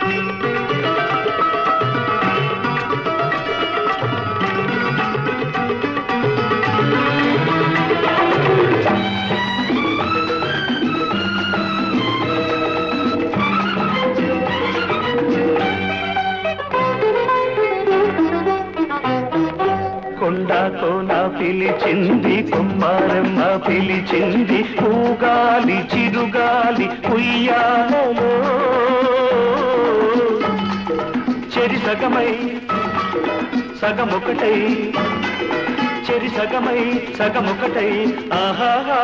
కొండతోన పిలిచింది కుమ్మారమ్మ పిలిచింది ఊగాలి చిరుగాలి ఉయ్యాలలో చెరి సగమై సగమొకటై చెరి సగమై సగమొకటై ఆహాహా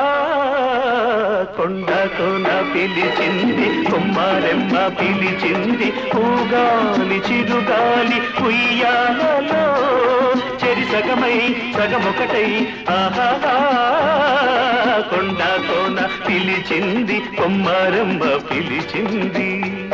కొండతోన పిలిచింది కుమ్మారమ్మ పిలిచింది ఊగాలి చిరుగాలి ఉయ్యాలలో చెరి సగమై సగమొకటై ఆహాహా కొండతోన పిలిచింది కుమ్మారమ్మ పిలిచింది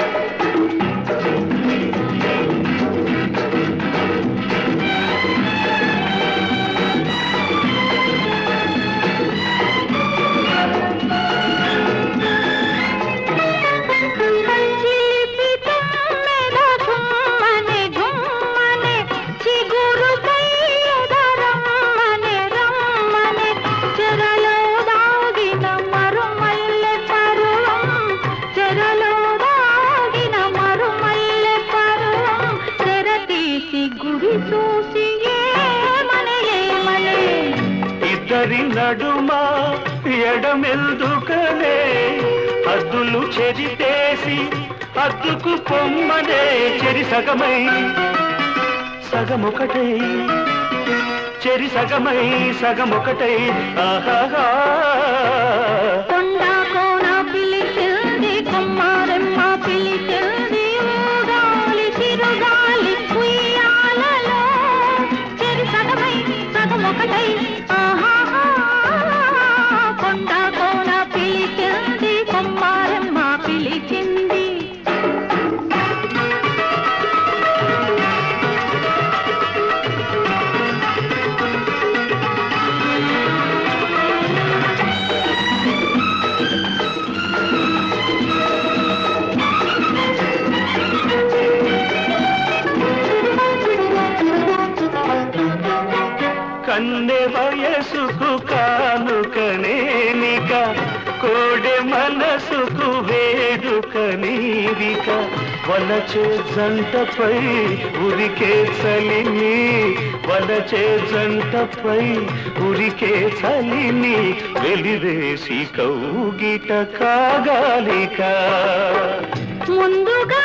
ఇద్దరి నడుమా ఎడమెల్దుకనే హద్దులు చెరితేసి హద్దుకు పొమ్మనే చెరి సగమై సగమొకటై చెరి సగమై సగమొకటై ఆహాహా కొండకోన పిలిచింది కుమ్మారమ్మ పిలిచింది ఊగాలి చిరుగాలి ఉయ్యాలలో చెరి సగమై సగమొకటై ఆహాహా కొండకోన పిలిచింది కుమ్మారమ్మ పిలిచింది కన్నె వయసుకు కానుకనేనిక కోడె మనసుకు వేడుకనీవిక వలచే జంటపై ఉరికే చలిని వలచే జంటపై ఉరికే చలిని వెలివేసి కౌగిట కాగాలిక ముందుగా